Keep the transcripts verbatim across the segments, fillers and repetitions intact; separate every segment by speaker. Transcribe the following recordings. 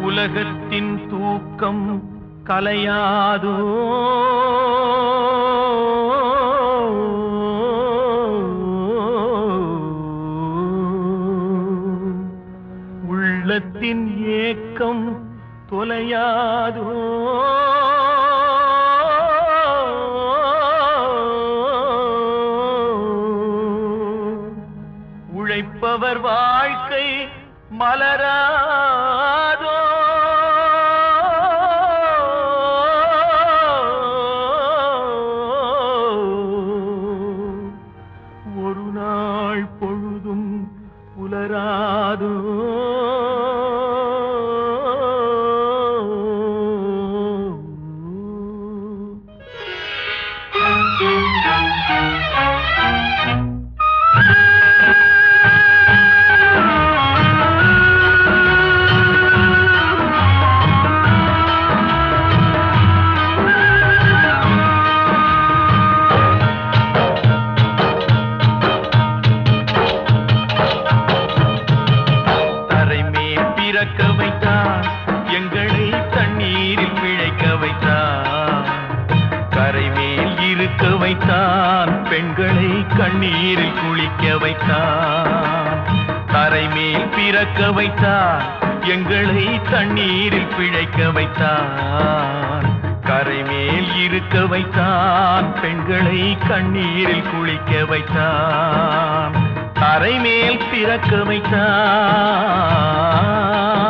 Speaker 1: உலகத்தின் தூக்கம் கலையாதோ உள்ளத்தின் ஏக்கம் தொலையாதோ உழைப்பவர் வாழ்க்கை மலராதோ ஒரு நாள் பொழுதும் புலராதோ பிறக்க வைத்தார் எங்களை தண்ணீரில் பிழைக்க வைத்தார் கரை மேல் இருக்க வைத்தான் பெண்களை கண்ணீரில் குளிக்க வைத்தான் கரை மேல் பிறக்க வைத்தார் எங்களை தண்ணீரில் பிழைக்க வைத்தான் கரை மேல் இருக்க வைத்தான் பெண்களை கண்ணீரில் குளிக்க வைத்தான் கரை மேல் பிறக்க வைத்தான்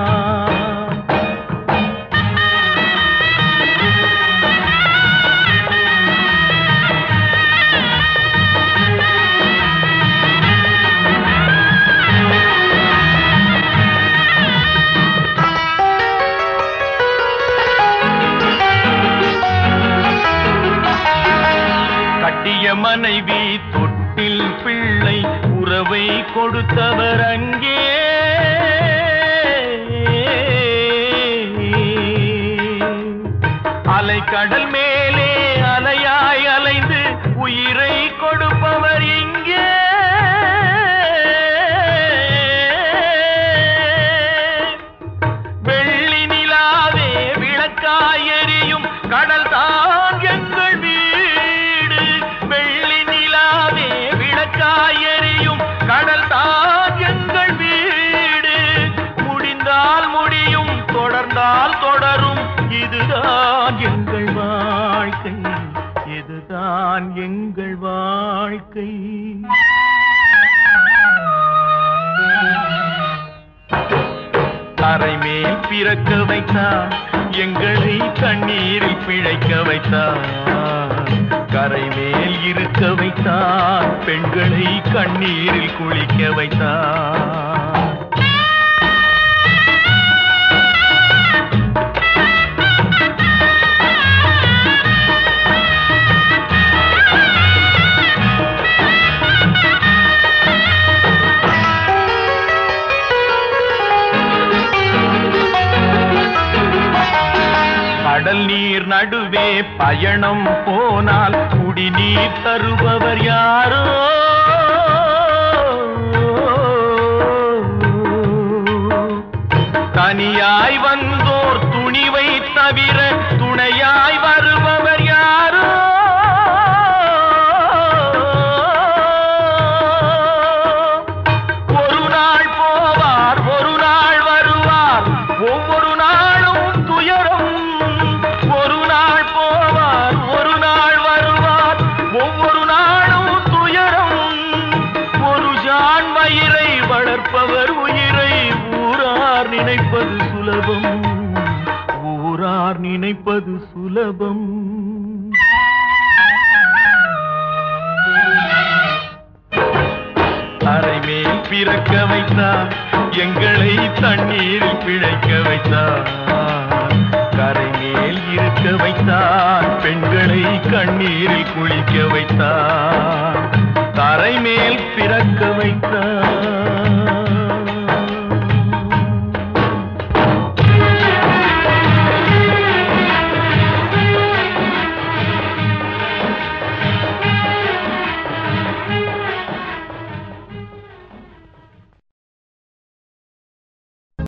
Speaker 1: கட்டிய மனைவி தொட்டில் பிள்ளை உறவை கொடுத்தவர் அங்கே அலை கடல் மேலே அலையாய் அலைந்து உயிரை கொடுப்பவர் இங்கே வெள்ளி நிலாவே விளக்காய் எரியும் கடல் தான் எங்கள் வீடு வெள்ளி நிலாவே விளக்காய் எரியும் கடல் தான் எங்கள் வீடு முடிந்தால் முடியும் தொடர்ந்தால் தொடரும் இதுதான் எங்கள் வாழ்க்கை இதுதான் எங்கள் வாழ்க்கை கரை மேல் பிறக்க வைத்தார் எங்களை தண்ணீரில் பிழைக்க வைத்தார் கரை மேல் இருக்க வைத்தார் பெண்களை கண்ணீரில் குளிக்க வைத்தார் கடல் நீர் நடுவே பயணம் போனால் குடிநீர் தருபவர் யாரோ தனியாய் வந்தோர் துணிவை தவிர துணையாய் வருபவர் யாரோ ஒரு நாள் போவார் ஒரு நாள் வருவார் ஒவ்வொரு நாளும் துயரம் ஒரு நாள் போவார் ஒரு நாள் வருவார் ஒவ்வொரு நாளும் துயரம் ஒரு ஜான் வயிறை வளர்ப்பவர் உயிரை ஊரார் நினைப்பது சுலபம் ஊரார் நினைப்பது சுலபம் அரை மேல் பிறக்க வைத்தார் எங்களை தண்ணீரில் பிழைக்க வைத்தார் கரை மேல் இருக்க வைத்தார் பெண்களை கண்ணீரில் குளிக்க வைத்தார் கரை மேல் பிறக்க வைத்தார்